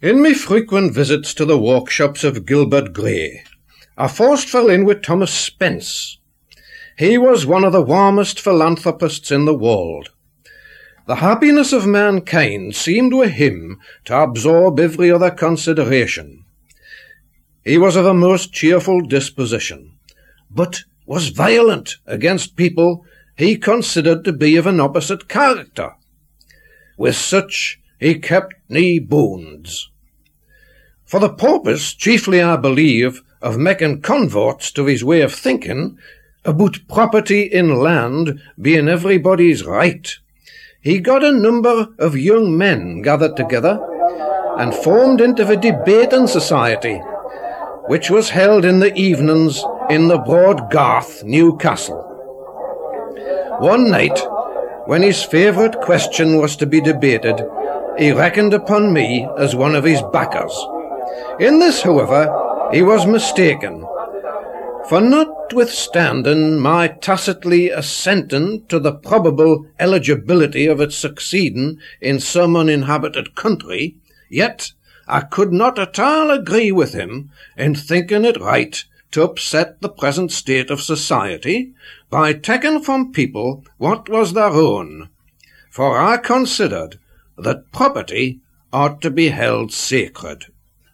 In me frequent visits to the workshops of Gilbert Gray, I first fell in with Thomas Spence. He was one of the warmest philanthropists in the world. The happiness of mankind seemed with him to absorb every other consideration. He was of a most cheerful disposition, but was violent against people he considered to be of an opposite character. With such he kept nae bounds. For the purpose, chiefly I believe, of making converts to his way of thinking about property in land being everybody's right, he got a number of young men gathered together and formed into the debating society, which was held in the evenings in the Broad Garth, Newcastle. One night, when his favourite question was to be debated, he reckoned upon me as one of his backers. In this, however, he was mistaken, for notwithstanding my tacitly assenting to the probable eligibility of its succeeding in some uninhabited country, yet I could not at all agree with him in thinking it right to upset the present state of society by taking from people what was their own, for I considered that property ought to be held sacred.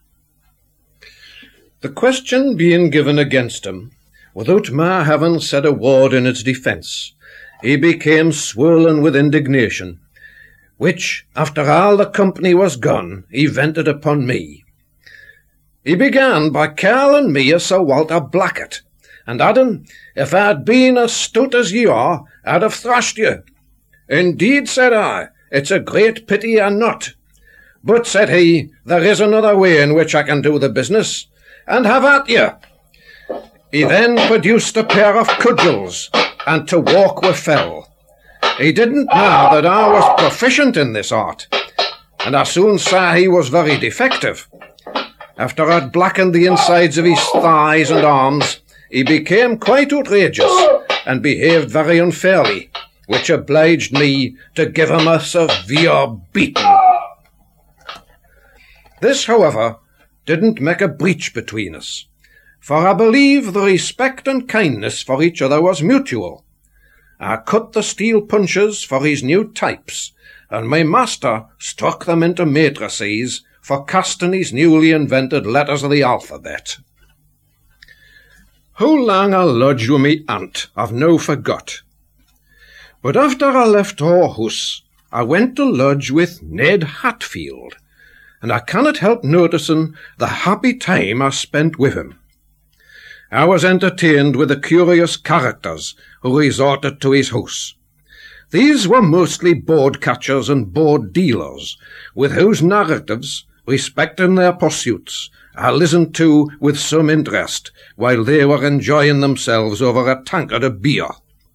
The question being given against him, without my having said a word in its defence, he became swollen with indignation, which, after all the company was gone, he vented upon me. He began by calling me a Sir Walter Blackett, and adding, if I had been as stout as ye are, I'd have thrashed you. Indeed, said I, it's a great pity I'm not. But, said he, there is another way in which I can do the business, and have at you. He then produced a pair of cudgels, and to walk we fell. He didn't know that I was proficient in this art, and I soon saw he was very defective. After I'd blackened the insides of his thighs and arms, he became quite outrageous, and behaved very unfairly, which obliged me to give him a severe beating. This, however, didn't make a breach between us, for I believe the respect and kindness for each other was mutual. I cut the steel punches for his new types, and my master struck them into matrices for casting his newly invented letters of the alphabet. How long I lodged with me aunt I've no forgot. But after I left her house, I went to lodge with Ned Hatfield, and I cannot help noticing the happy time I spent with him. I was entertained with the curious characters who resorted to his house. These were mostly board catchers and board dealers, with whose narratives, respecting their pursuits, I listened to with some interest while they were enjoying themselves over a tankard of beer.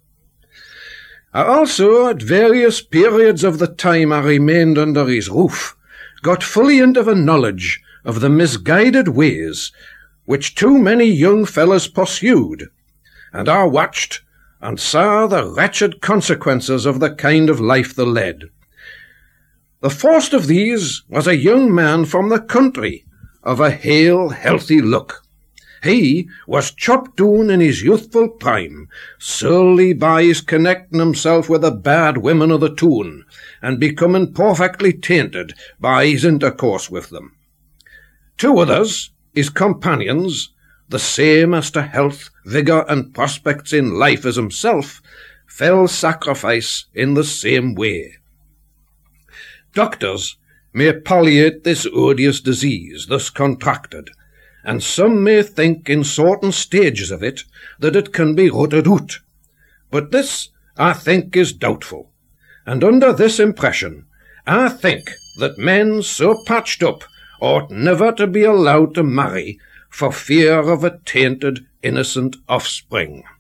I also, at various periods of the time I remained under his roof, got fully into the knowledge of the misguided ways which too many young fellows pursued, and I watched and saw the wretched consequences of the kind of life they led. The first of these was a young man from the country, of a hale, healthy look. He was chopped down in his youthful prime, solely by his connecting himself with the bad women of the town, and becoming perfectly tainted by his intercourse with them. Two others, his companions, the same as to health, vigour, and prospects in life as himself, fell sacrifice in the same way. Doctors may palliate this odious disease thus contracted, and some may think in certain stages of it that it can be rooted out. But this, I think, is doubtful, and under this impression, I think that men so patched up ought never to be allowed to marry for fear of a tainted innocent offspring.